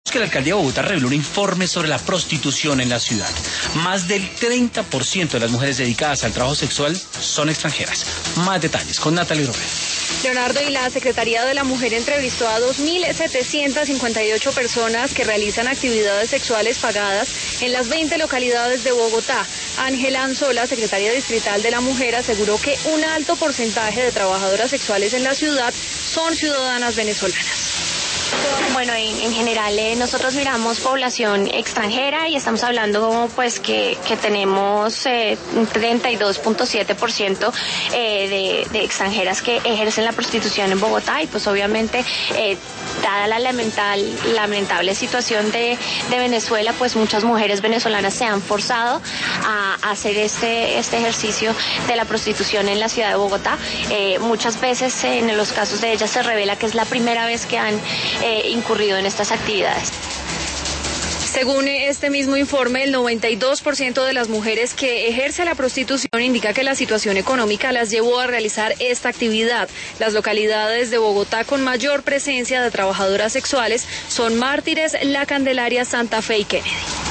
Que la alcaldía de Bogotá reveló un informe sobre la prostitución en la ciudad. Más del 30% de las mujeres dedicadas al trabajo sexual son extranjeras. Más detalles con Natalie Romero. Leonardo, y la Secretaría de la Mujer entrevistó a 2.758 personas que realizan actividades sexuales pagadas en las 20 localidades de Bogotá. Ángela Anzola, secretaria distrital de la Mujer, aseguró que un alto porcentaje de trabajadoras sexuales en la ciudad son ciudadanas venezolanas. Bueno, en general nosotros miramos población extranjera y estamos hablando pues que tenemos un 32.7% de extranjeras que ejercen la prostitución en Bogotá, y pues obviamente dada la lamentable situación de Venezuela, pues muchas mujeres venezolanas se han forzado a hacer este ejercicio de la prostitución en la ciudad de Bogotá. Muchas veces en los casos de ellas se revela que es la primera vez que han incurrido en estas actividades. Según este mismo informe, el 92% de las mujeres que ejerce la prostitución indica que la situación económica las llevó a realizar esta actividad. Las localidades de Bogotá con mayor presencia de trabajadoras sexuales son Mártires, La Candelaria, Santa Fe y Kennedy.